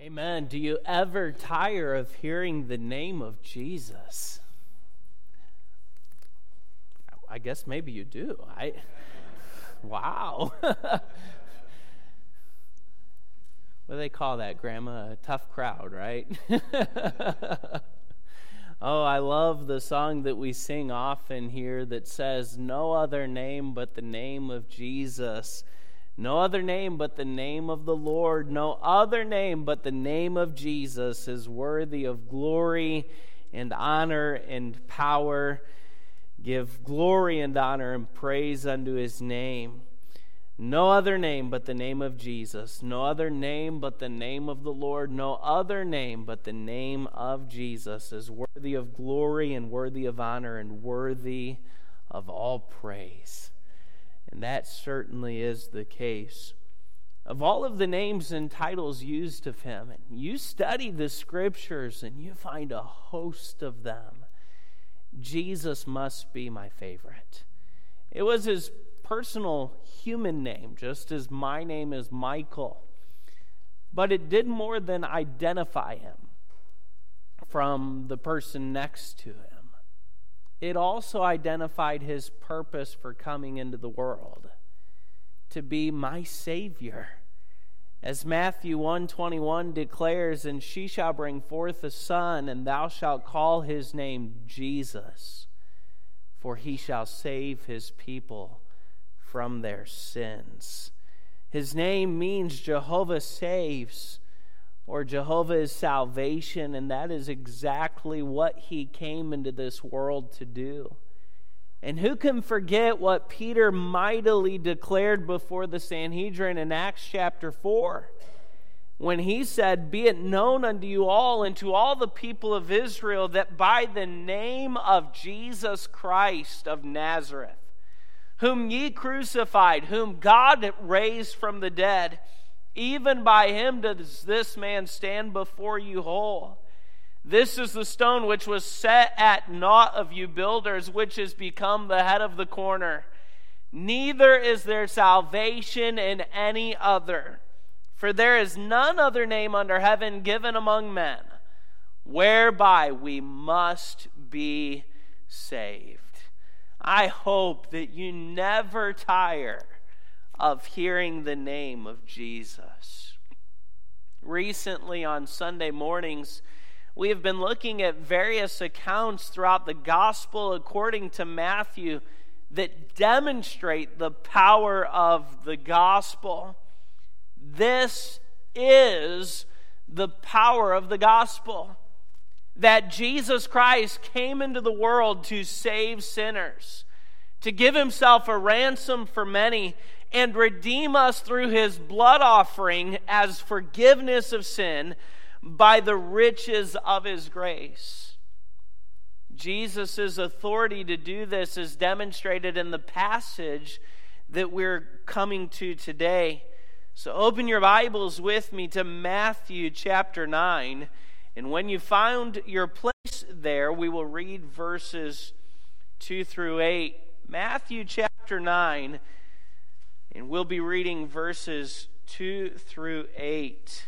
Amen. Do you ever tire of hearing the name of Jesus? I guess maybe you do. Wow. What do they call that, Grandma? A tough crowd, right? Oh, I love the song that we sing often here that says, "No other name but the name of Jesus. No other name but the name of the Lord. No other name but the name of Jesus is worthy of glory and honor and power. Give glory and honor and praise unto his name. No other name but the name of Jesus. No other name but the name of the Lord. No other name but the name of Jesus is worthy of glory and worthy of honor and worthy of all praise." And that certainly is the case. Of all of the names and titles used of him, and you study the scriptures and you find a host of them, Jesus must be my favorite. It was his personal human name, just as my name is Michael. But it did more than identify him from the person next to him. It also identified his purpose for coming into the world, to be my Savior. As Matthew 1:21 declares, "And she shall bring forth a son, and thou shalt call his name Jesus, for he shall save his people from their sins." His name means Jehovah saves, or Jehovah is salvation, and that is exactly what he came into this world to do. And who can forget what Peter mightily declared before the Sanhedrin in Acts chapter 4, when he said, "Be it known unto you all and to all the people of Israel that by the name of Jesus Christ of Nazareth, whom ye crucified, whom God raised from the dead, even by him does this man stand before you whole. This is the stone which was set at naught of you builders, which has become the head of the corner. Neither is there salvation in any other, for there is none other name under heaven given among men, whereby we must be saved." I hope that you never tire of hearing the name of Jesus. Recently on Sunday mornings, we have been looking at various accounts throughout the gospel according to Matthew that demonstrate the power of the gospel. This is the power of the gospel, that Jesus Christ came into the world to save sinners, to give himself a ransom for many, and redeem us through his blood offering as forgiveness of sin by the riches of his grace. Jesus' authority to do this is demonstrated in the passage that we're coming to today. So open your Bibles with me to Matthew chapter 9. And when you found your place there, we will read verses 2 through 8. Matthew chapter 9. And we'll be reading verses 2 through 8.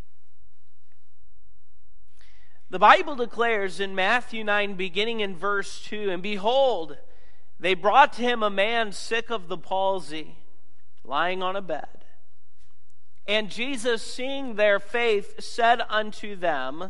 The Bible declares in Matthew 9, beginning in verse 2, "And behold, they brought to him a man sick of the palsy, lying on a bed. And Jesus, seeing their faith, said unto the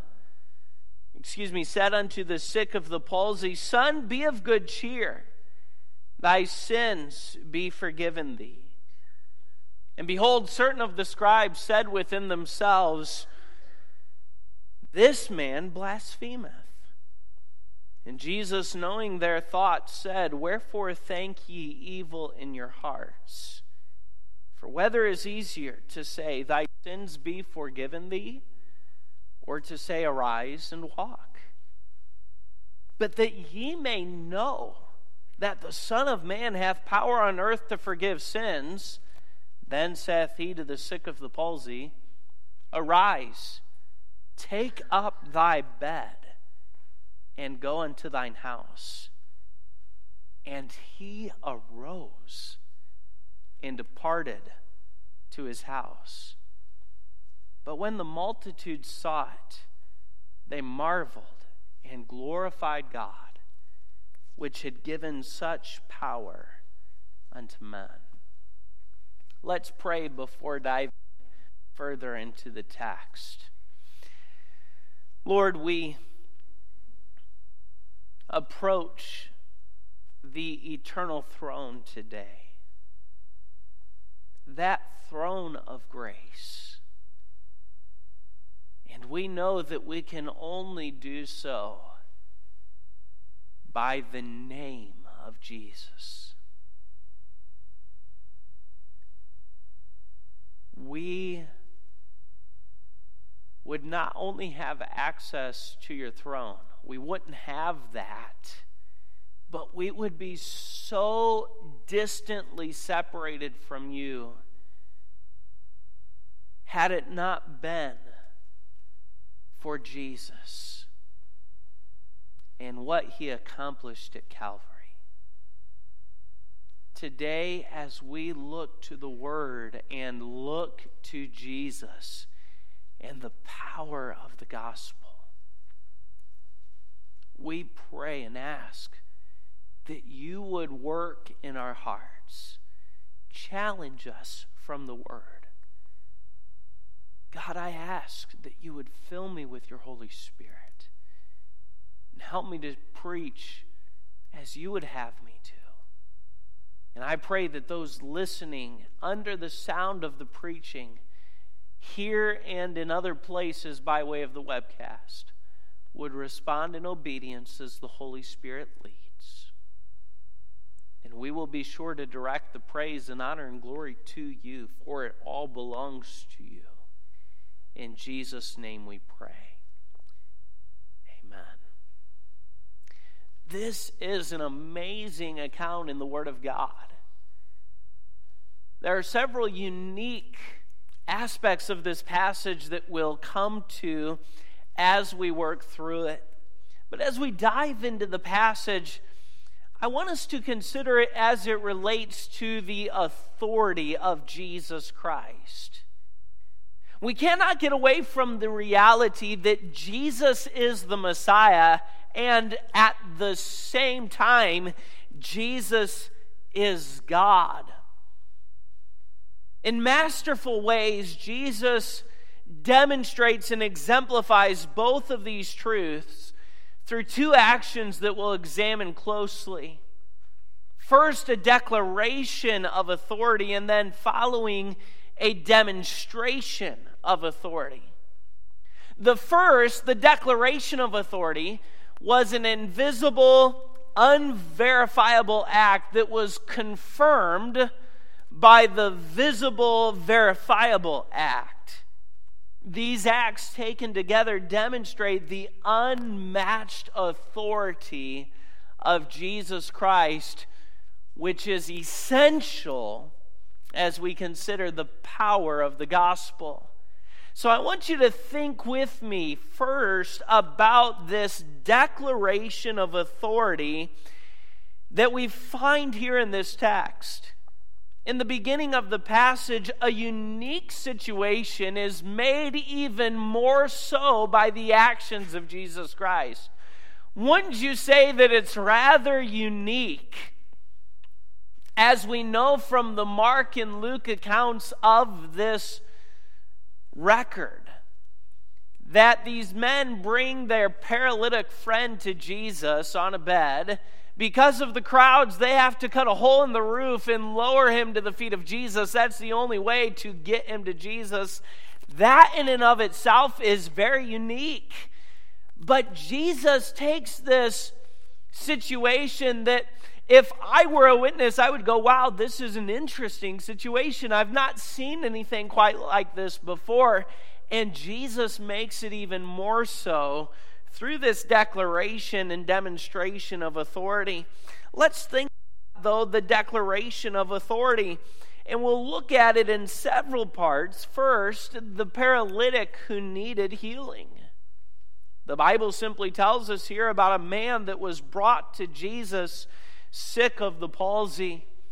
sick of the palsy, Son, be of good cheer, thy sins be forgiven thee. And behold, certain of the scribes said within themselves, This man blasphemeth. And Jesus, knowing their thoughts, said, Wherefore think ye evil in your hearts? For whether is easier to say, Thy sins be forgiven thee, or to say, Arise and walk? But that ye may know that the Son of Man hath power on earth to forgive sins, then saith he to the sick of the palsy, Arise, take up thy bed, and go unto thine house. And he arose and departed to his house. But when the multitude saw it, they marveled and glorified God, which had given such power unto men. Let's pray before diving further into the text. Lord, we approach the eternal throne today, that throne of grace. And we know that we can only do so by the name of Jesus. We would not only have access to your throne, we wouldn't have that, but we would be so distantly separated from you had it not been for Jesus and what he accomplished at Calvary. Today, as we look to the Word and look to Jesus and the power of the gospel, we pray and ask that you would work in our hearts, challenge us from the Word. God, I ask that you would fill me with your Holy Spirit and help me to preach as you would have me to. And I pray that those listening under the sound of the preaching, here and in other places by way of the webcast, would respond in obedience as the Holy Spirit leads. And we will be sure to direct the praise and honor and glory to you, for it all belongs to you. In Jesus' name we pray. Amen. This is an amazing account in the Word of God. There are several unique aspects of this passage that we'll come to as we work through it. But as we dive into the passage, I want us to consider it as it relates to the authority of Jesus Christ. We cannot get away from the reality that Jesus is the Messiah, and at the same time, Jesus is God. In masterful ways, Jesus demonstrates and exemplifies both of these truths through two actions that we'll examine closely. First, a declaration of authority, and then following, a demonstration of authority. The first, the declaration of authority, was an invisible, unverifiable act that was confirmed by the visible, verifiable act. These acts taken together demonstrate the unmatched authority of Jesus Christ, which is essential as we consider the power of the gospel. So I want you to think with me first about this declaration of authority that we find here in this text. In the beginning of the passage, a unique situation is made even more so by the actions of Jesus Christ. Wouldn't you say that it's rather unique, as we know from the Mark and Luke accounts of this record, that these men bring their paralytic friend to Jesus on a bed. Because of the crowds, they have to cut a hole in the roof and lower him to the feet of Jesus. That's the only way to get him to Jesus. That in and of itself is very unique. But Jesus takes this situation that if I were a witness, I would go, wow, this is an interesting situation. I've not seen anything quite like this before. And Jesus makes it even more so through this declaration and demonstration of authority. Let's think, though, the declaration of authority. And we'll look at it in several parts. First, the paralytic who needed healing. The Bible simply tells us here about a man that was brought to Jesus sick of the palsy.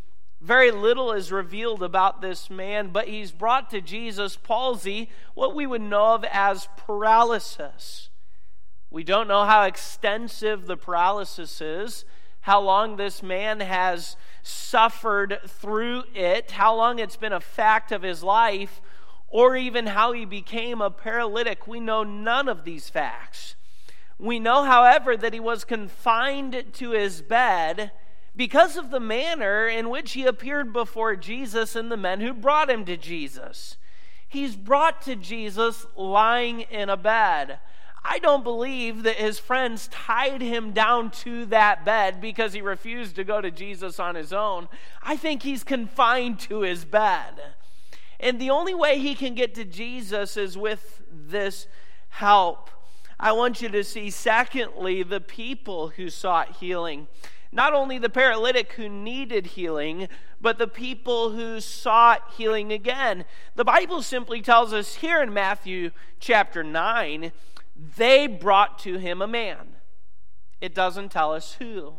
Very little is revealed about this man, but he's brought to Jesus palsy, what we would know of as paralysis. We don't know how extensive the paralysis is, how long this man has suffered through it, how long it's been a fact of his life, or even how he became a paralytic. We know none of these facts. We know, however, that he was confined to his bed because of the manner in which he appeared before Jesus and the men who brought him to Jesus. He's brought to Jesus lying in a bed. I don't believe that his friends tied him down to that bed because he refused to go to Jesus on his own. I think he's confined to his bed. And the only way he can get to Jesus is with this help. I want you to see, secondly, the people who sought healing. Not only the paralytic who needed healing, but the people who sought healing again. The Bible simply tells us here in Matthew chapter 9, they brought to him a man. It doesn't tell us who.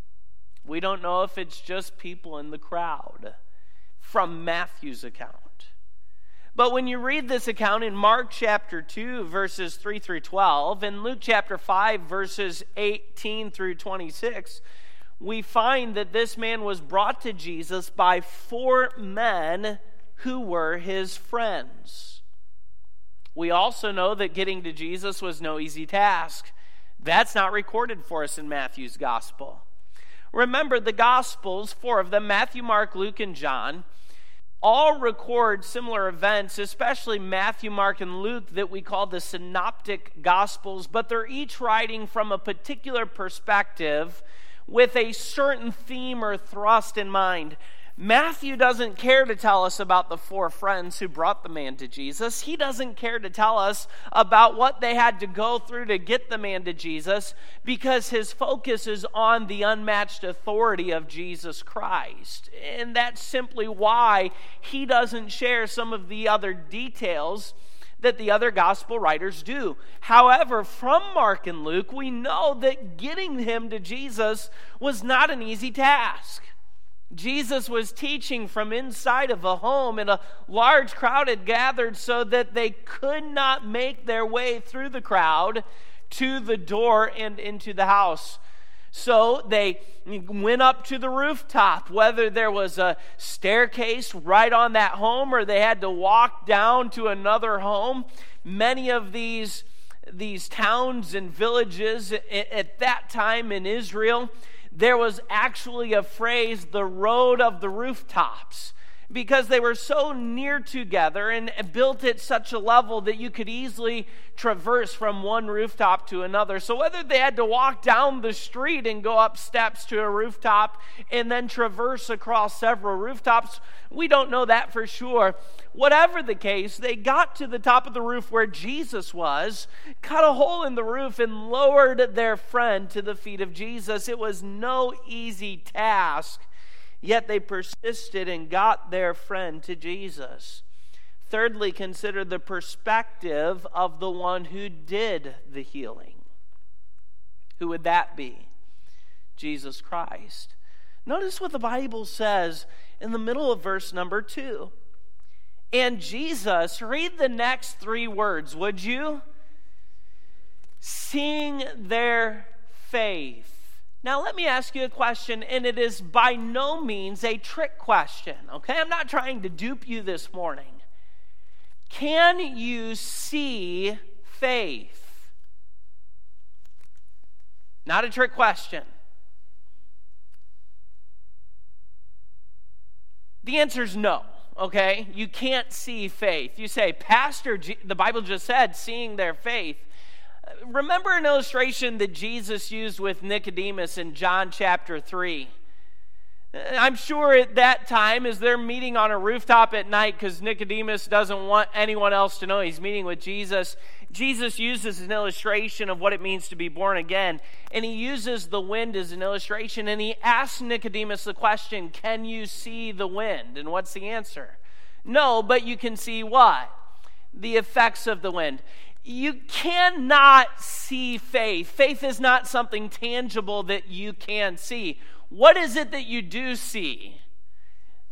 We don't know if it's just people in the crowd from Matthew's account. But when you read this account in Mark chapter 2, verses 3 through 12, and Luke chapter 5, verses 18 through 26, we find that this man was brought to Jesus by 4 men who were his friends. We also know that getting to Jesus was no easy task. That's not recorded for us in Matthew's gospel. Remember, the Gospels, 4 of them, Matthew, Mark, Luke, and John, all record similar events, especially Matthew, Mark, and Luke, that we call the synoptic Gospels, but they're each writing from a particular perspective with a certain theme or thrust in mind. Matthew doesn't care to tell us about the 4 friends who brought the man to Jesus. He doesn't care to tell us about what they had to go through to get the man to Jesus, because his focus is on the unmatched authority of Jesus Christ. And that's simply why he doesn't share some of the other details that the other gospel writers do. However, from Mark and Luke, we know that getting him to Jesus was not an easy task. Jesus was teaching from inside of a home, and a large crowd had gathered so that they could not make their way through the crowd to the door and into the house. So they went up to the rooftop, whether there was a staircase right on that home or they had to walk down to another home. Many of these towns and villages at that time in Israel, there was actually a phrase, the road of the rooftops, because they were so near together and built at such a level that you could easily traverse from one rooftop to another. So whether they had to walk down the street and go up steps to a rooftop and then traverse across several rooftops, we don't know that for sure. Whatever the case, they got to the top of the roof where Jesus was, cut a hole in the roof, and lowered their friend to the feet of Jesus. It was no easy task. Yet they persisted and got their friend to Jesus. Thirdly, consider the perspective of the one who did the healing. Who would that be? Jesus Christ. Notice what the Bible says in the middle of verse number 2. And Jesus, read the next 3 words, would you? Seeing their faith. Now, let me ask you a question, and it is by no means a trick question, okay? I'm not trying to dupe you this morning. Can you see faith? Not a trick question. The answer is no, okay? You can't see faith. You say, Pastor, the Bible just said, seeing their faith. Remember an illustration that Jesus used with Nicodemus in John chapter 3. I'm sure at that time, as they're meeting on a rooftop at night, because Nicodemus doesn't want anyone else to know he's meeting with Jesus, Jesus uses an illustration of what it means to be born again. And he uses the wind as an illustration, and he asks Nicodemus the question, can you see the wind? And what's the answer? No, but you can see what? The effects of the wind. You cannot see faith. Faith is not something tangible that you can see. What is it that you do see?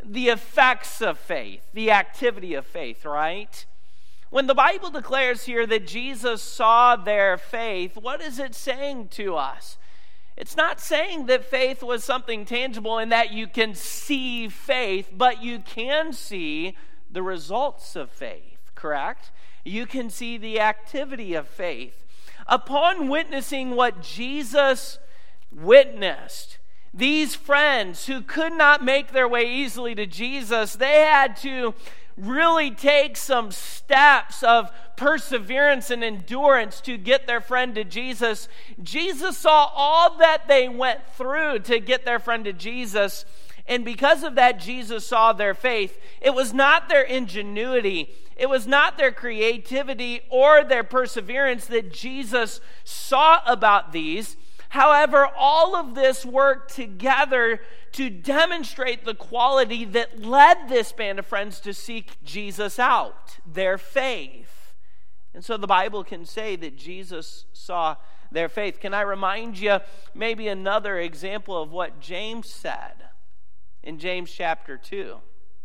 the effects of faith, the activity of faith, right? When the Bible declares here that Jesus saw their faith, what is it saying to us? It's not saying that faith was something tangible and that you can see faith, but you can see the results of faith, correct? You can see the activity of faith. Upon witnessing what Jesus witnessed, these friends who could not make their way easily to Jesus, they had to really take some steps of perseverance and endurance to get their friend to Jesus. Jesus saw all that they went through to get their friend to Jesus, and because of that, Jesus saw their faith. It was not their ingenuity, it was not their creativity or their perseverance that Jesus saw about these. However, all of this worked together to demonstrate the quality that led this band of friends to seek Jesus out, their faith. And so the Bible can say that Jesus saw their faith. Can I remind you maybe another example of what James said in James chapter 2?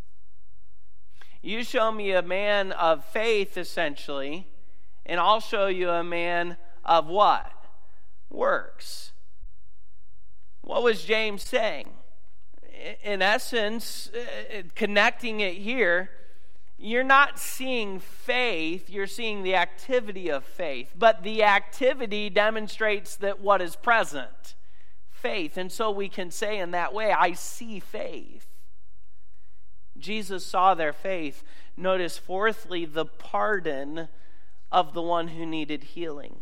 You show me a man of faith, essentially, and I'll show you a man of what? Works. What was James saying? In essence, connecting it here, you're not seeing faith, you're seeing the activity of faith. But the activity demonstrates that what is present? Faith. And so we can say in that way, I see faith. Jesus saw their faith. Notice, fourthly, the pardon of the one who needed healing.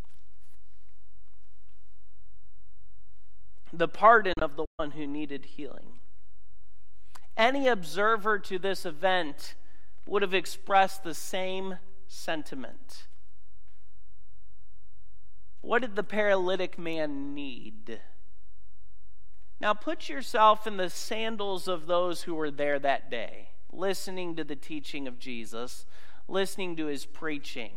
The pardon of the one who needed healing. Any observer to this event would have expressed the same sentiment. What did the paralytic man need? Now put yourself in the sandals of those who were there that day, listening to the teaching of Jesus, listening to his preaching.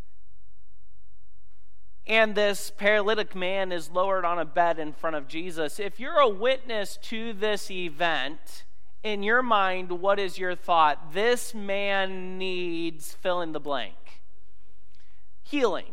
And this paralytic man is lowered on a bed in front of Jesus. If you're a witness to this event, in your mind, what is your thought? This man needs fill in the blank. Healing.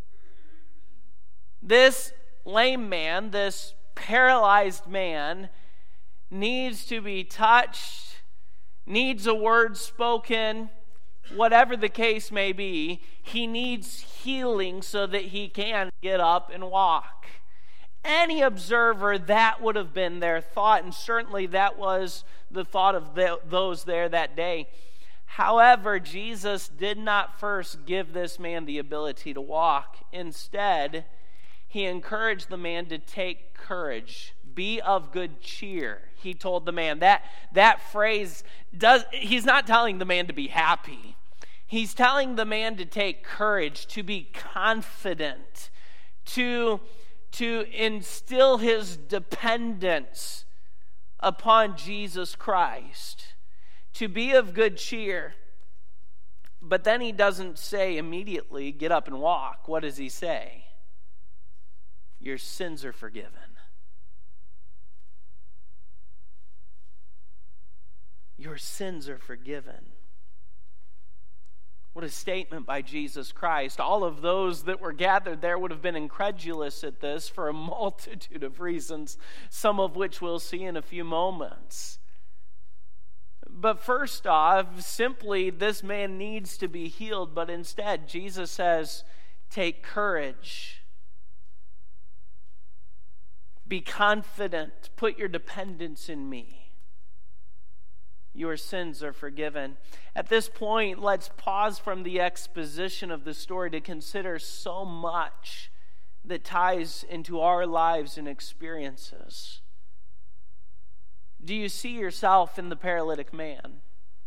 This lame man, this paralyzed man, needs to be touched, needs a word spoken. Whatever the case may be, he needs healing so that he can get up and walk. Any observer, that would have been their thought, and certainly that was the thought of those there that day. However, Jesus did not first give this man the ability to walk. Instead, he encouraged the man to take courage. Be of good cheer, he told the man. That phrase, he's not telling the man to be happy. He's telling the man to take courage, to be confident, to instill his dependence upon Jesus Christ, to be of good cheer. But then he doesn't say immediately, get up and walk. What does he say? Your sins are forgiven. Your sins are forgiven. What a statement by Jesus Christ. All of those that were gathered there would have been incredulous at this for a multitude of reasons, some of which we'll see in a few moments. But first off, simply, this man needs to be healed, but instead, Jesus says, take courage. Be confident. Put your dependence in me. Your sins are forgiven. At this point, let's pause from the exposition of the story to consider so much that ties into our lives and experiences. Do you see yourself in the paralytic man?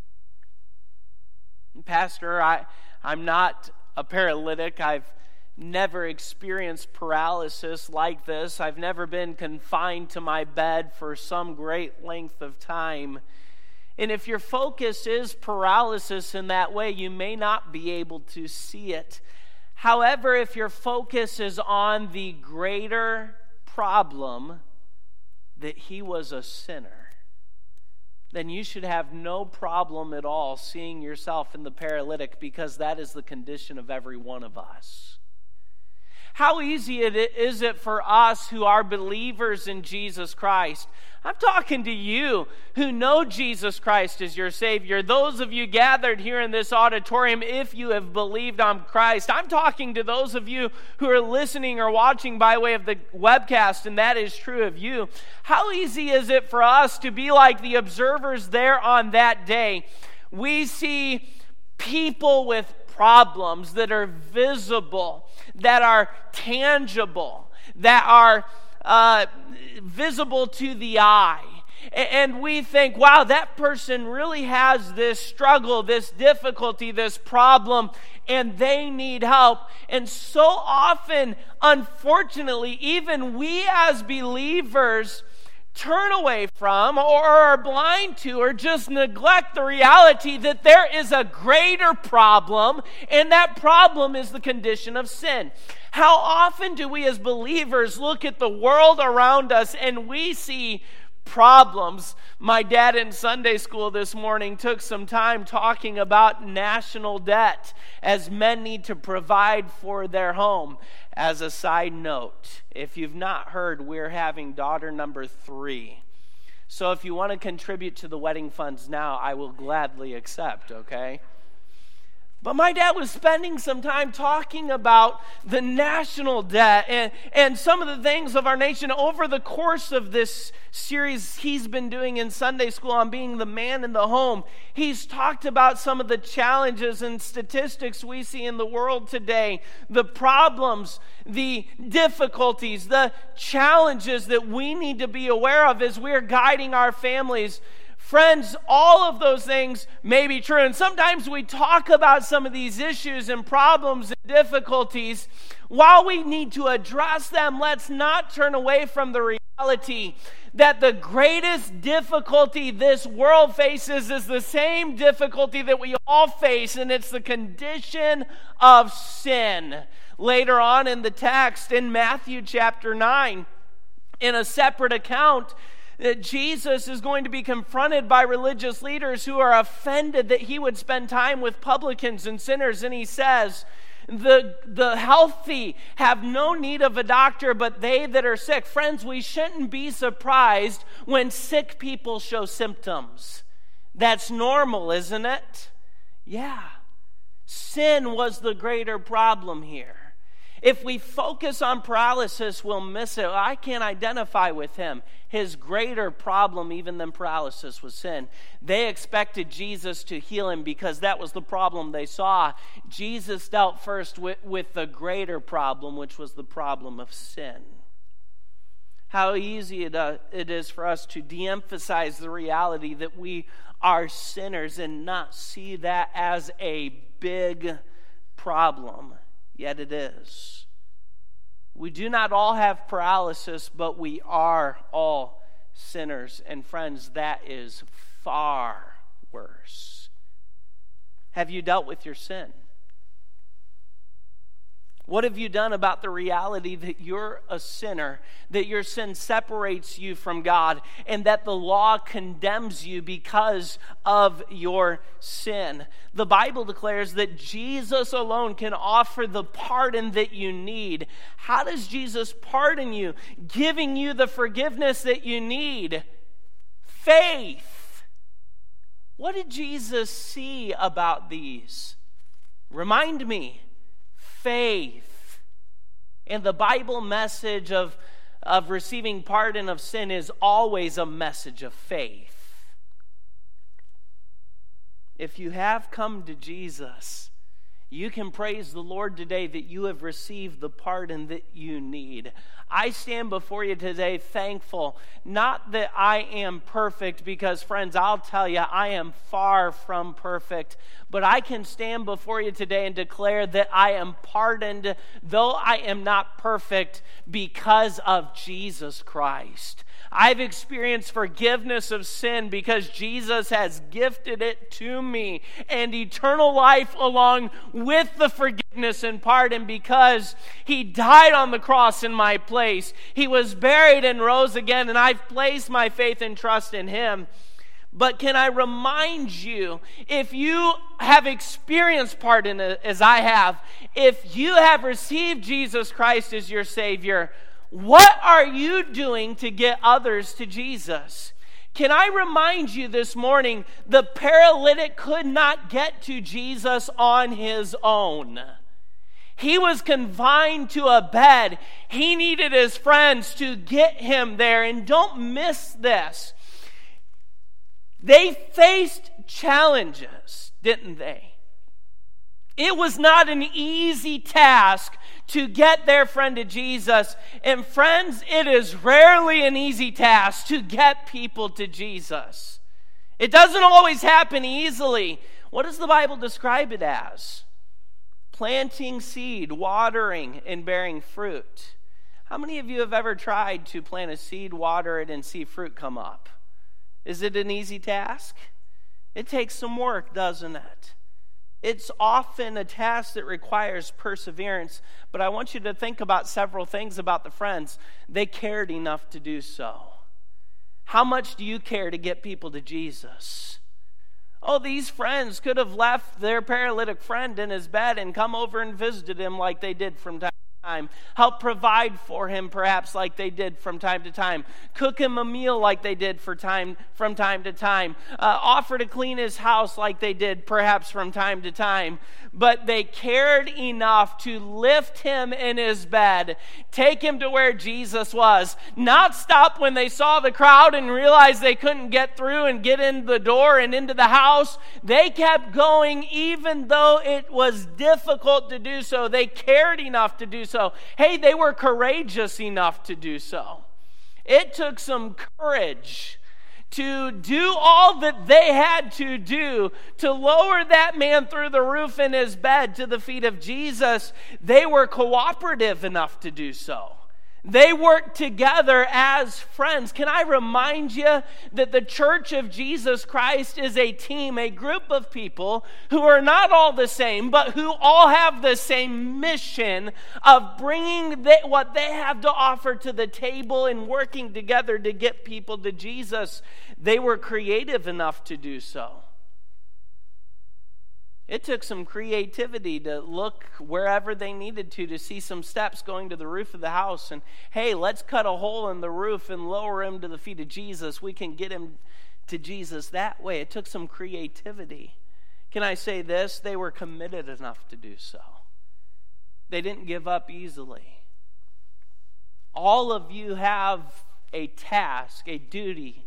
Pastor, I'm not a paralytic. I've never experienced paralysis like this. I've never been confined to my bed for some great length of time. And if your focus is paralysis in that way, you may not be able to see it. However, if your focus is on the greater problem that he was a sinner, then you should have no problem at all seeing yourself in the paralytic, because that is the condition of every one of us. How easy is it for us who are believers in Jesus Christ? I'm talking to you who know Jesus Christ as your Savior. Those of you gathered here in this auditorium, if you have believed on Christ. I'm talking to those of you who are listening or watching by way of the webcast, and that is true of you. How easy is it for us to be like the observers there on that day? We see people with problems that are visible, that are tangible, that are visible to the eye. And we think, wow, that person really has this struggle, this difficulty, this problem, and they need help. And so often, unfortunately, even we as believers turn away from, or are blind to, or just neglect the reality that there is a greater problem, and that problem is the condition of sin. How often do we as believers look at the world around us and we see problems? My dad in Sunday school this morning took some time talking about national debt, as men need to provide for their home. As a side note, if you've not heard, we're having daughter number 3. So if you want to contribute to the wedding funds now, I will gladly accept, okay? But my dad was spending some time talking about the national debt and some of the things of our nation over the course of this series he's been doing in Sunday school on being the man in the home. He's talked about some of the challenges and statistics we see in the world today, the problems, the difficulties, the challenges that we need to be aware of as we're guiding our families. Friends, all of those things may be true. And sometimes we talk about some of these issues and problems and difficulties. While we need to address them, let's not turn away from the reality that the greatest difficulty this world faces is the same difficulty that we all face, and it's the condition of sin. Later on in the text, in Matthew chapter 9, in a separate account, that Jesus is going to be confronted by religious leaders who are offended that he would spend time with publicans and sinners. And he says, the healthy have no need of a doctor, but they that are sick. Friends, we shouldn't be surprised when sick people show symptoms. That's normal, isn't it? Yeah. Sin was the greater problem here. If we focus on paralysis, we'll miss it. I can't identify with him. His greater problem, even than paralysis, was sin. They expected Jesus to heal him because that was the problem they saw. Jesus dealt first with the greater problem, which was the problem of sin. How easy it is for us to de-emphasize the reality that we are sinners and not see that as a big problem. Yet it is. We do not all have paralysis, but we are all sinners. And friends, that is far worse. Have you dealt with your sin? What have you done about the reality that you're a sinner, that your sin separates you from God, and that the law condemns you because of your sin? The Bible declares that Jesus alone can offer the pardon that you need. How does Jesus pardon you? Giving you the forgiveness that you need. Faith. What did Jesus see about these? Remind me. Faith. And the Bible message of receiving pardon of sin is always a message of faith. If you have come to Jesus, you can praise the Lord today that you have received the pardon that you need. I stand before you today thankful, not that I am perfect, because friends, I'll tell you, I am far from perfect, but I can stand before you today and declare that I am pardoned, though I am not perfect, because of Jesus Christ. I've experienced forgiveness of sin because Jesus has gifted it to me, and eternal life along with the forgiveness and pardon, because he died on the cross in my place. He was buried and rose again, and I've placed my faith and trust in him. But can I remind you, if you have experienced part in it, as I have, if you have received Jesus Christ as your Savior, what are you doing to get others to Jesus? Can I remind you this morning, the paralytic could not get to Jesus on his own. He was confined to a bed. He needed his friends to get him there. And don't miss this. They faced challenges, didn't they? It was not an easy task to get their friend to Jesus. And friends, it is rarely an easy task to get people to Jesus. It doesn't always happen easily. What does the Bible describe it as? Planting seed, watering, and bearing fruit. How many of you have ever tried to plant a seed, water it, and see fruit come up? Is it an easy task? It takes some work, doesn't it? It's often a task that requires perseverance, but I want you to think about several things about the friends. They cared enough to do so. How much do you care to get people to Jesus? Oh, these friends could have left their paralytic friend in his bed and come over and visited him like they did from time to time. Help provide for him perhaps like they did from time to time. Cook him a meal like they did from time to time. Offer to clean his house like they did perhaps from time to time. But they cared enough to lift him in his bed, take him to where Jesus was, not stop when they saw the crowd and realized they couldn't get through and get in the door and into the house. They kept going even though it was difficult to do so. They cared enough to do so. Hey, they were courageous enough to do so. It took some courage to do all that they had to do to lower that man through the roof in his bed to the feet of Jesus. They were cooperative enough to do so. They worked together as friends. Can I remind you that the Church of Jesus Christ is a team, a group of people who are not all the same, but who all have the same mission of bringing what they have to offer to the table and working together to get people to Jesus. They were creative enough to do so. It took some creativity to look wherever they needed to see some steps going to the roof of the house. And, hey, let's cut a hole in the roof and lower him to the feet of Jesus. We can get him to Jesus that way. It took some creativity. Can I say this? They were committed enough to do so. They didn't give up easily. All of you have a task, a duty,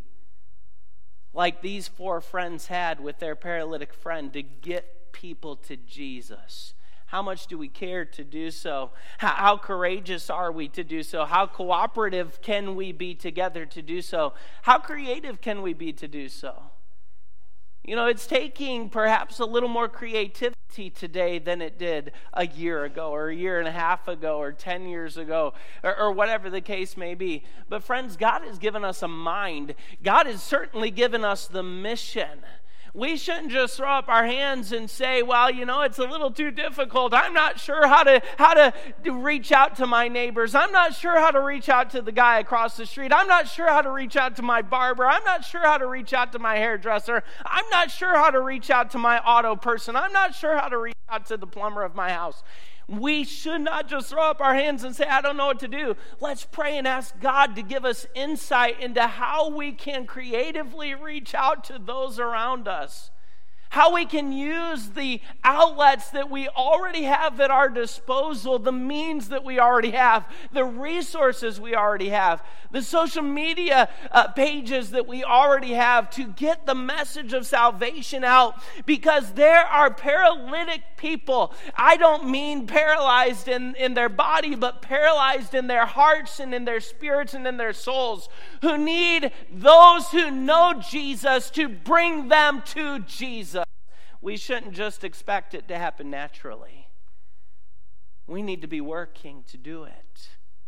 like these four friends had with their paralytic friend, to get people to Jesus. How much do we care to do so? How courageous are we to do so? How cooperative can we be together to do so? How creative can we be to do so? You know, it's taking perhaps a little more creativity today than it did a year ago or a year and a half ago or 10 years ago or whatever the case may be. But friends, God has given us a mind. God has certainly given us the mission. We shouldn't just throw up our hands and say, well, you know, it's a little too difficult. I'm not sure how to reach out to my neighbors. I'm not sure how to reach out to the guy across the street. I'm not sure how to reach out to my barber. I'm not sure how to reach out to my hairdresser. I'm not sure how to reach out to my auto person. I'm not sure how to reach out to the plumber of my house. We should not just throw up our hands and say, I don't know what to do. Let's pray and ask God to give us insight into how we can creatively reach out to those around us. How we can use the outlets that we already have at our disposal, the means that we already have, the resources we already have, the social media pages that we already have to get the message of salvation out, because there are paralytic people. I don't mean paralyzed in their body, but paralyzed in their hearts and in their spirits and in their souls, who need those who know Jesus to bring them to Jesus. We shouldn't just expect it to happen naturally. We need to be working to do it.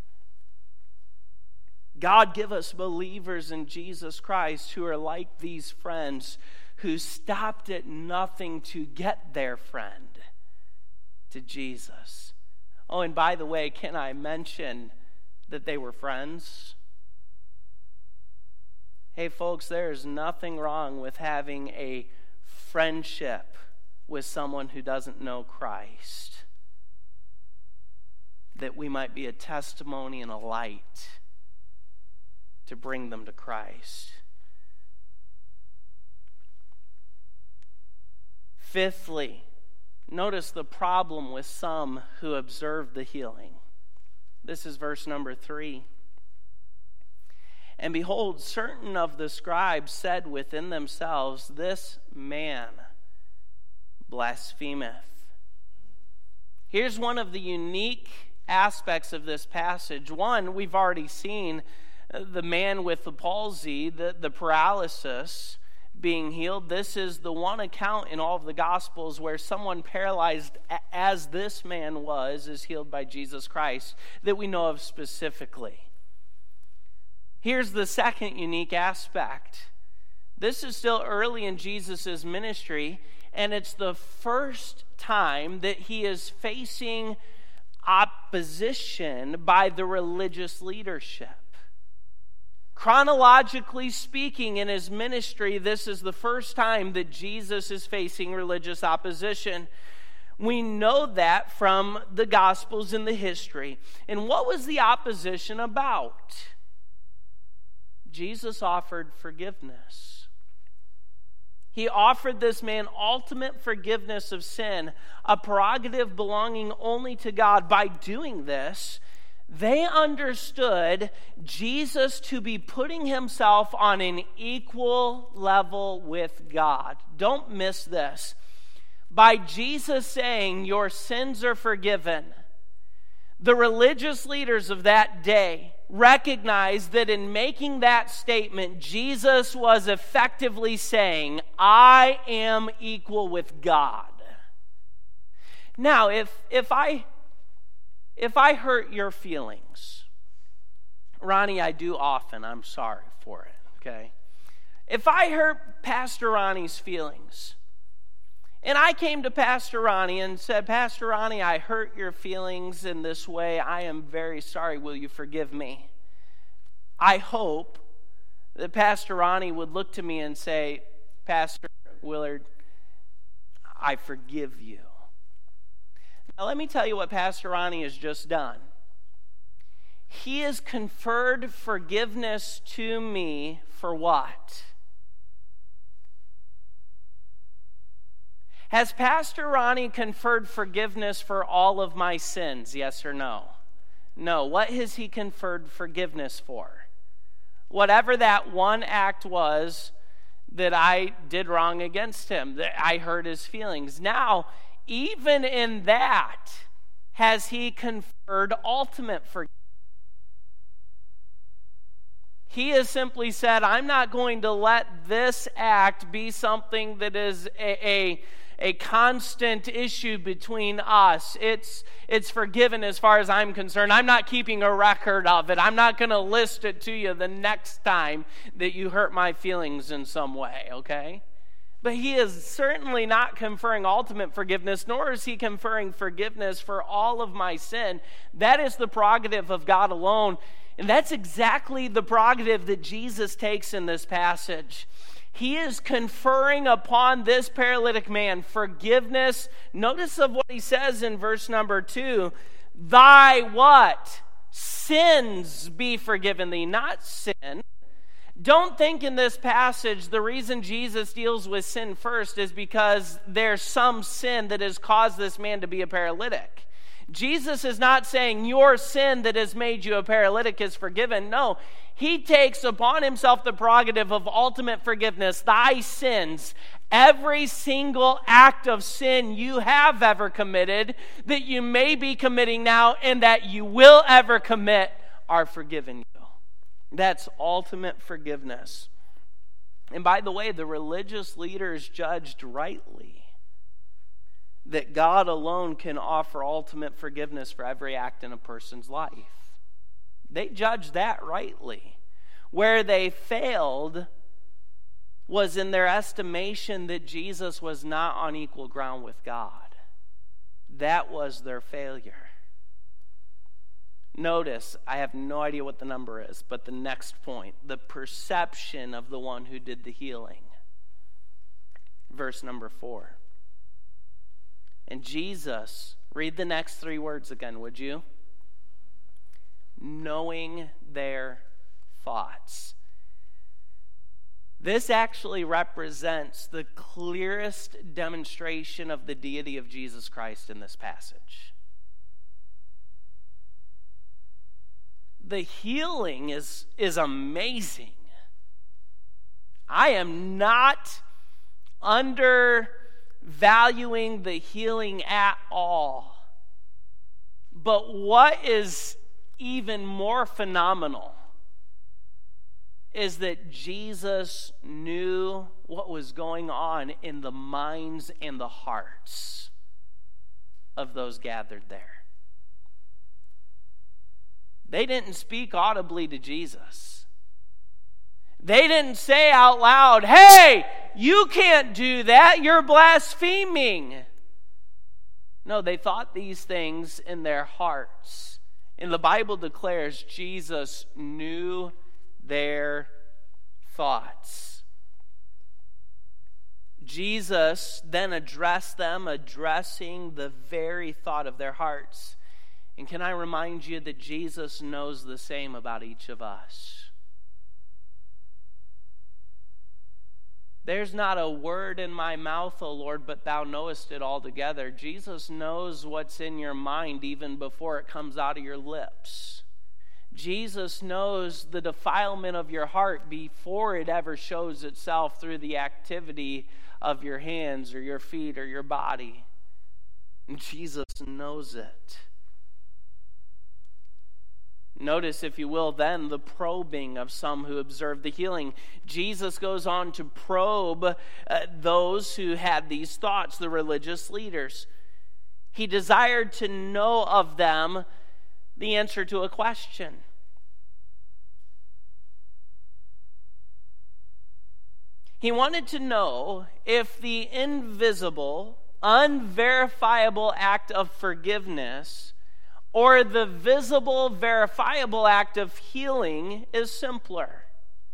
God, give us believers in Jesus Christ who are like these friends who stopped at nothing to get their friend to Jesus. Oh, and by the way, can I mention that they were friends? Hey folks, there is nothing wrong with having a friendship with someone who doesn't know Christ, that we might be a testimony and a light to bring them to Christ. Fifthly, notice the problem with some who observe the healing. This is verse number 3. And behold, certain of the scribes said within themselves, this man blasphemeth. Here's one of the unique aspects of this passage. One, we've already seen the man with the palsy, the paralysis, being healed. This is the one account in all of the Gospels where someone paralyzed as this man was is healed by Jesus Christ that we know of specifically. Here's the second unique aspect. This is still early in Jesus' ministry, and it's the first time that he is facing opposition by the religious leadership. Chronologically speaking, in his ministry, this is the first time that Jesus is facing religious opposition. We know that from the Gospels and the history. And what was the opposition about? Jesus offered forgiveness. He offered this man ultimate forgiveness of sin, a prerogative belonging only to God. By doing this, they understood Jesus to be putting himself on an equal level with God. Don't miss this. By Jesus saying, your sins are forgiven, the religious leaders of that day recognized that in making that statement, Jesus was effectively saying, I am equal with God. Now, if I hurt your feelings, Ronnie, I do often, I'm sorry for it, okay? If I hurt Pastor Ronnie's feelings, and I came to Pastor Ronnie and said, Pastor Ronnie, I hurt your feelings in this way. I am very sorry. Will you forgive me? I hope that Pastor Ronnie would look to me and say, Pastor Willard, I forgive you. Now let me tell you what Pastor Ronnie has just done. He has conferred forgiveness to me for what? Has Pastor Ronnie conferred forgiveness for all of my sins? Yes or no? No. What has he conferred forgiveness for? Whatever that one act was that I did wrong against him, that I hurt his feelings. Now, even in that, has he conferred ultimate forgiveness? He has simply said, I'm not going to let this act be something that is a constant issue between us. It's forgiven as far as I'm concerned. I'm not keeping a record of it. I'm not going to list it to you the next time that you hurt my feelings in some way, okay? But he is certainly not conferring ultimate forgiveness, nor is he conferring forgiveness for all of my sin. That is the prerogative of God alone. And that's exactly the prerogative that Jesus takes in this passage. He is conferring upon this paralytic man forgiveness. Notice of what he says in verse number 2. Thy what? Sins be forgiven thee, not sin. Don't think in this passage the reason Jesus deals with sin first is because there's some sin that has caused this man to be a paralytic. Jesus is not saying your sin that has made you a paralytic is forgiven. No, he takes upon himself the prerogative of ultimate forgiveness. Thy sins, every single act of sin you have ever committed, that you may be committing now, and that you will ever commit, are forgiven you. That's ultimate forgiveness. And by the way, the religious leaders judged rightly that God alone can offer ultimate forgiveness for every act in a person's life. They judged that rightly. Where they failed was in their estimation that Jesus was not on equal ground with God. That was their failure. Notice, I have no idea what the number is, but the next point, the perception of the one who did the healing. Verse number 4. And Jesus, read the next 3 words again, would you? Knowing their thoughts. This actually represents the clearest demonstration of the deity of Jesus Christ in this passage. The healing is amazing. I am not undervaluing the healing at all. But what is even more phenomenal is that Jesus knew what was going on in the minds and the hearts of those gathered there. They didn't speak audibly to Jesus. They didn't say out loud, "Hey, you can't do that. You're blaspheming." No, they thought these things in their hearts. And the Bible declares Jesus knew their thoughts. Jesus then addressed them, addressing the very thought of their hearts. And can I remind you that Jesus knows the same about each of us? There's not a word in my mouth, O Lord, but thou knowest it altogether. Jesus knows what's in your mind even before it comes out of your lips. Jesus knows the defilement of your heart before it ever shows itself through the activity of your hands or your feet or your body. And Jesus knows it. Notice, if you will, then the probing of some who observed the healing. Jesus goes on to probe those who had these thoughts, the religious leaders. He desired to know of them the answer to a question. He wanted to know if the invisible, unverifiable act of forgiveness or the visible, verifiable act of healing is simpler.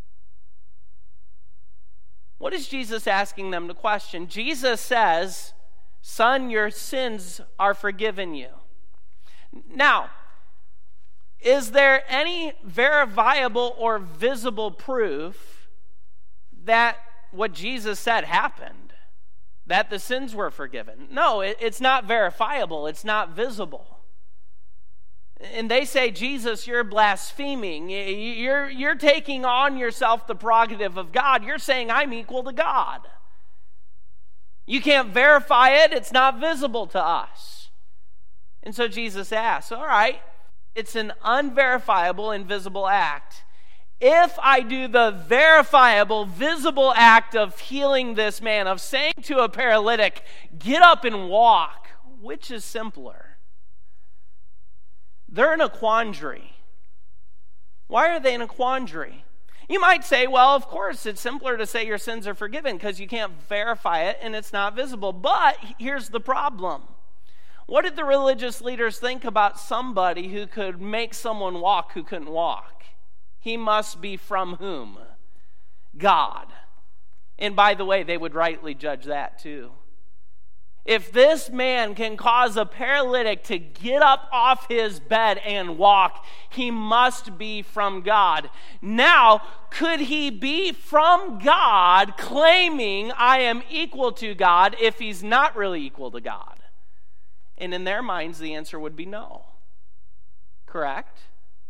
What is Jesus asking them to question? Jesus says, "Son, your sins are forgiven you." Now, is there any verifiable or visible proof that what Jesus said happened? That the sins were forgiven? No, it's not verifiable. It's not visible. And they say, "Jesus, you're blaspheming. You're taking on yourself the prerogative of God. You're saying I'm equal to God. You can't verify it. It's not visible to us." And so Jesus asks, all right, it's an unverifiable, invisible act. If I do the verifiable, visible act of healing this man, of saying to a paralytic, "Get up and walk," which is simpler? They're in a quandary. Why are they in a quandary? You might say, well, of course, it's simpler to say your sins are forgiven because you can't verify it and it's not visible. But here's the problem. What did the religious leaders think about somebody who could make someone walk who couldn't walk? He must be from whom? God. And by the way, they would rightly judge that too. If this man can cause a paralytic to get up off his bed and walk, he must be from God. Now, could he be from God claiming I am equal to God if he's not really equal to God? And in their minds, the answer would be no. Correct?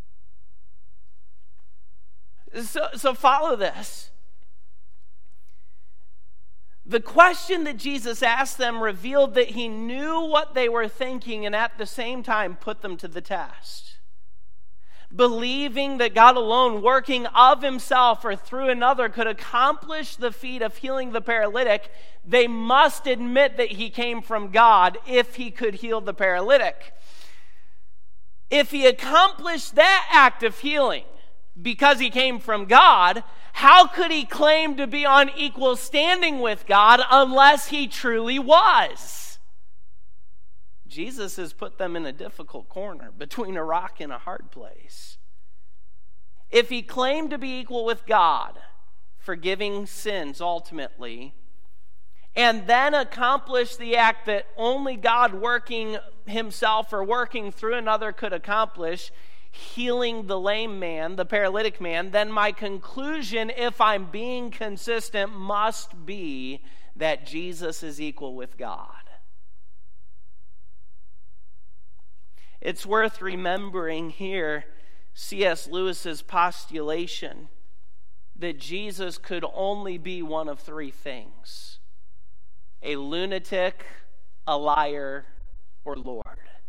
So follow this. The question that Jesus asked them revealed that he knew what they were thinking and at the same time put them to the test. Believing that God alone, working of himself or through another, could accomplish the feat of healing the paralytic, they must admit that he came from God if he could heal the paralytic. If he accomplished that act of healing because he came from God, how could he claim to be on equal standing with God unless he truly was? Jesus has put them in a difficult corner between a rock and a hard place. If he claimed to be equal with God, forgiving sins ultimately, and then accomplish the act that only God working himself or working through another could accomplish, healing the lame man, the paralytic man, then my conclusion, if I'm being consistent, must be that Jesus is equal with God. It's worth remembering here C.S. Lewis's postulation that Jesus could only be one of three things: a lunatic, a liar, or Lord.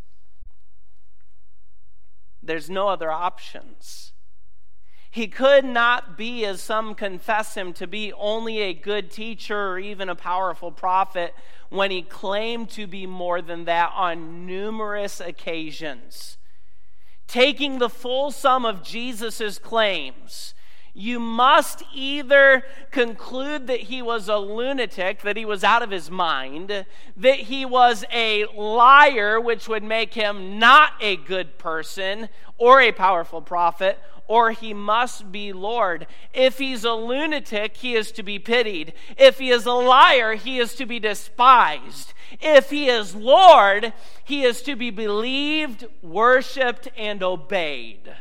There's no other options. He could not be, as some confess him to be, only a good teacher or even a powerful prophet when he claimed to be more than that on numerous occasions. Taking the full sum of Jesus' claims, you must either conclude that he was a lunatic, that he was out of his mind, that he was a liar, which would make him not a good person or a powerful prophet, or he must be Lord. If he's a lunatic, he is to be pitied. If he is a liar, he is to be despised. If he is Lord, he is to be believed, worshiped, and obeyed.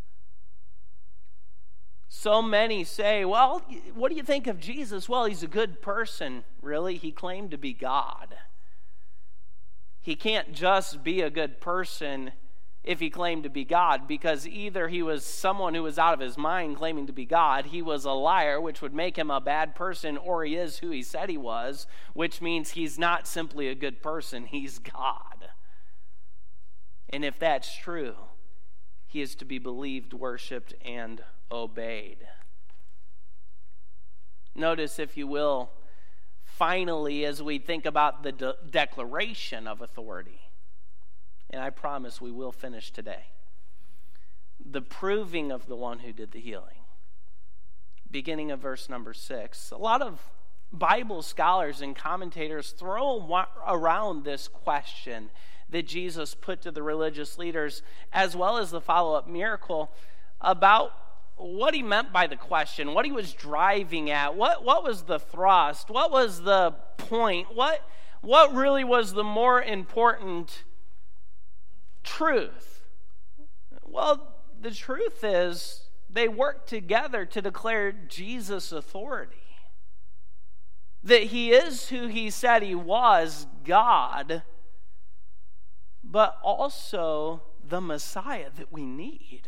So many say, well, what do you think of Jesus? Well, he's a good person. Really? He claimed to be God. He can't just be a good person if he claimed to be God, because either he was someone who was out of his mind claiming to be God, he was a liar, which would make him a bad person, or he is who he said he was, which means he's not simply a good person, he's God. And if that's true, he is to be believed, worshiped, and obeyed. Notice, if you will, finally, as we think about the declaration of authority, and I promise we will finish today, the proving of the one who did the healing. Beginning of verse number 6. A lot of Bible scholars and commentators throw around this question that Jesus put to the religious leaders, as well as the follow-up miracle, about what he meant by the question, what he was driving at, what was the thrust, what was the point, what really was the more important truth. Well, the truth is they worked together to declare Jesus' authority. That he is who he said he was, God, but also the Messiah that we need.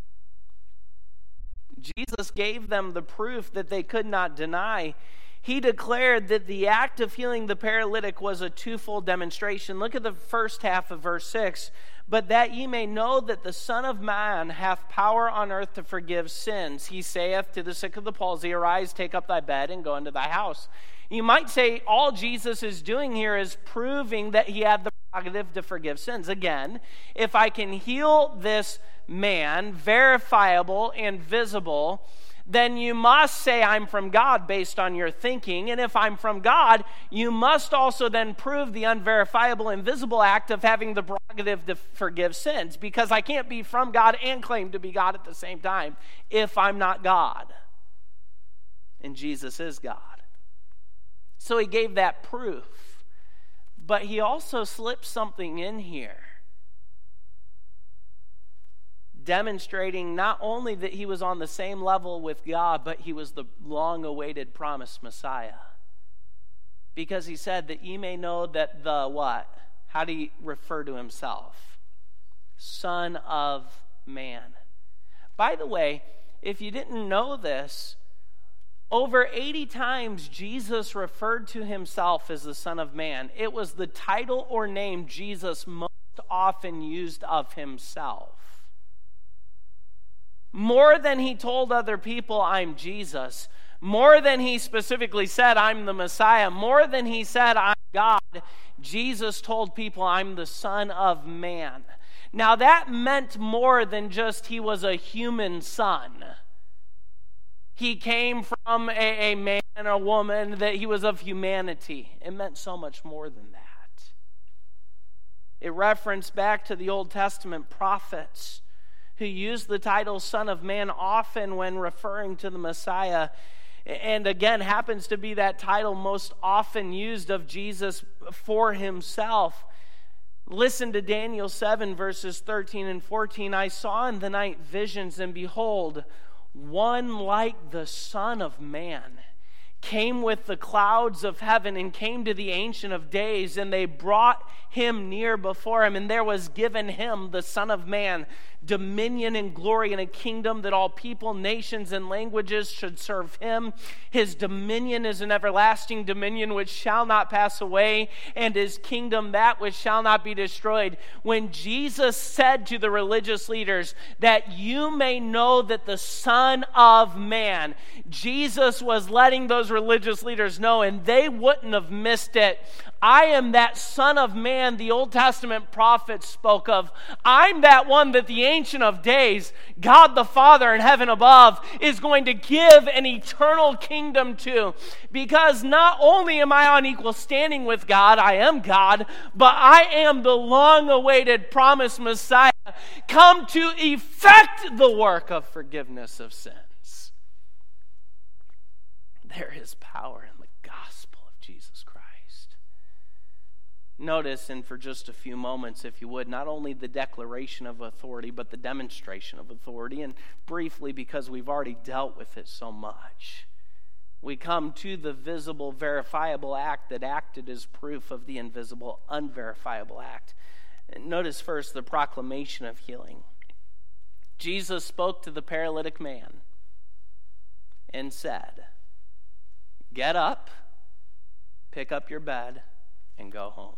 Jesus gave them the proof that they could not deny. He declared that the act of healing the paralytic was a twofold demonstration. Look at the first half of verse 6. But that ye may know that the Son of Man hath power on earth to forgive sins. He saith to the sick of the palsy, Arise, take up thy bed, and go into thy house. You might say all Jesus is doing here is proving that he had the prerogative to forgive sins. Again, if I can heal this man, verifiable and visible, then you must say I'm from God based on your thinking. And if I'm from God, you must also then prove the unverifiable, invisible act of having the prerogative to forgive sins, because I can't be from God and claim to be God at the same time if I'm not God. And Jesus is God. So he gave that proof. But he also slipped something in here, demonstrating not only that he was on the same level with God, but he was the long-awaited promised Messiah. Because he said that ye may know that the what? How do he refer to himself? Son of Man. By the way, if you didn't know this, over 80 times Jesus referred to himself as the Son of Man. It was the title or name Jesus most often used of himself. More than he told other people, I'm Jesus. More than he specifically said, I'm the Messiah. More than he said, I'm God. Jesus told people, I'm the Son of Man. Now that meant more than just he was a human son. He came from a man and a woman, that he was of humanity. It meant so much more than that. It referenced back to the Old Testament prophets who used the title Son of Man often when referring to the Messiah. And again, happens to be that title most often used of Jesus for himself. Listen to Daniel 7, verses 13 and 14. I saw in the night visions, and behold, one like the Son of Man came with the clouds of heaven and came to the Ancient of Days, and they brought him near before him, and there was given him, the Son of Man, dominion and glory and a kingdom that all people, nations, and languages should serve him. His dominion is an everlasting dominion which shall not pass away, and his kingdom that which shall not be destroyed. When Jesus said to the religious leaders that you may know that the Son of Man, Jesus was letting those religious leaders know, and they wouldn't have missed it. I am that Son of Man the Old Testament prophets spoke of. I'm that one that the Ancient of Days, God the Father in heaven above, is going to give an eternal kingdom to. Because not only am I on equal standing with God, I am God, but I am the long-awaited promised Messiah, come to effect the work of forgiveness of sins. There is power in the gospel of Jesus Christ. Notice, and for just a few moments, if you would, not only the declaration of authority, but the demonstration of authority. And briefly, because we've already dealt with it so much, we come to the visible, verifiable act that acted as proof of the invisible, unverifiable act. And notice first the proclamation of healing. Jesus spoke to the paralytic man and said, "Get up, pick up your bed, and go home."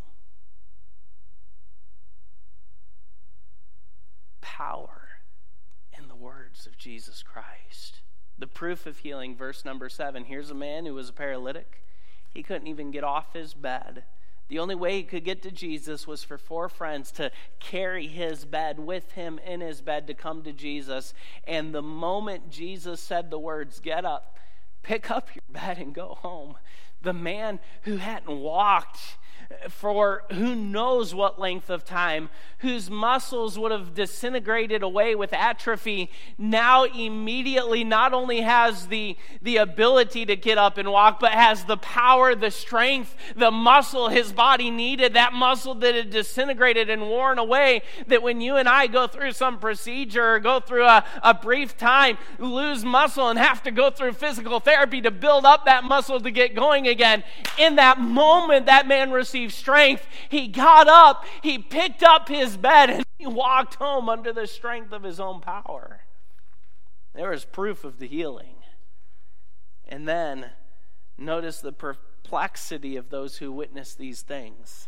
Power in the words of Jesus Christ. The proof of healing, verse number 7. Here's a man who was a paralytic. He couldn't even get off his bed. The only way he could get to Jesus was for 4 friends to carry his bed with him in his bed to come to Jesus. And the moment Jesus said the words, "Get up, pick up your bed, and go home," the man who hadn't walked for who knows what length of time, whose muscles would have disintegrated away with atrophy, now immediately not only has the ability to get up and walk, but has the power, the strength, the muscle his body needed, that muscle that had disintegrated and worn away, that when you and I go through some procedure or go through a brief time, lose muscle and have to go through physical therapy to build up that muscle to get going again. In that moment, that man received strength. He got up, he picked up his bed, and he walked home under the strength of his own power. There was proof of the healing. And then notice the perplexity of those who witnessed these things.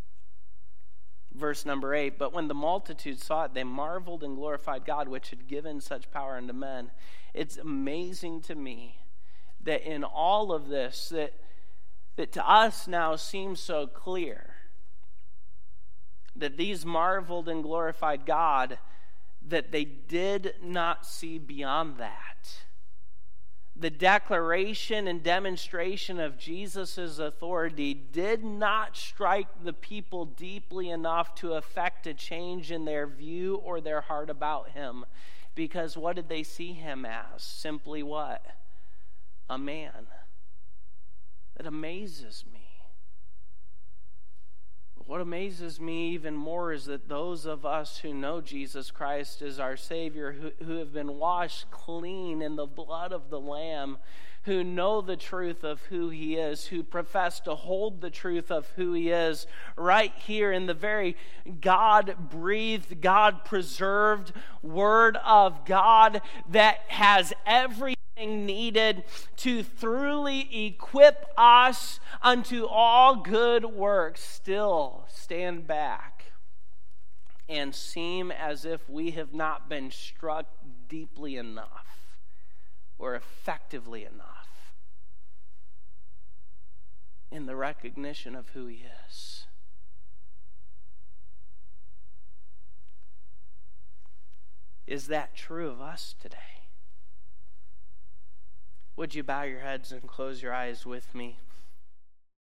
Verse number 8, but when the multitude saw it, they marveled and glorified God, which had given such power unto men. It's amazing to me that in all of this, that to us now seems so clear, that these marveled and glorified God, that they did not see beyond that. The declaration and demonstration of Jesus' authority did not strike the people deeply enough to affect a change in their view or their heart about him. Because what did they see him as? Simply what? A man. That amazes me. What amazes me even more is that those of us who know Jesus Christ as our Savior, who have been washed clean in the blood of the Lamb, who know the truth of who he is, who profess to hold the truth of who he is, right here in the very God-breathed, God-preserved Word of God that has everything needed to thoroughly equip us unto all good works, still stand back and seem as if we have not been struck deeply enough or effectively enough in the recognition of who he is. Is that true of us today? Would you bow your heads and close your eyes with me?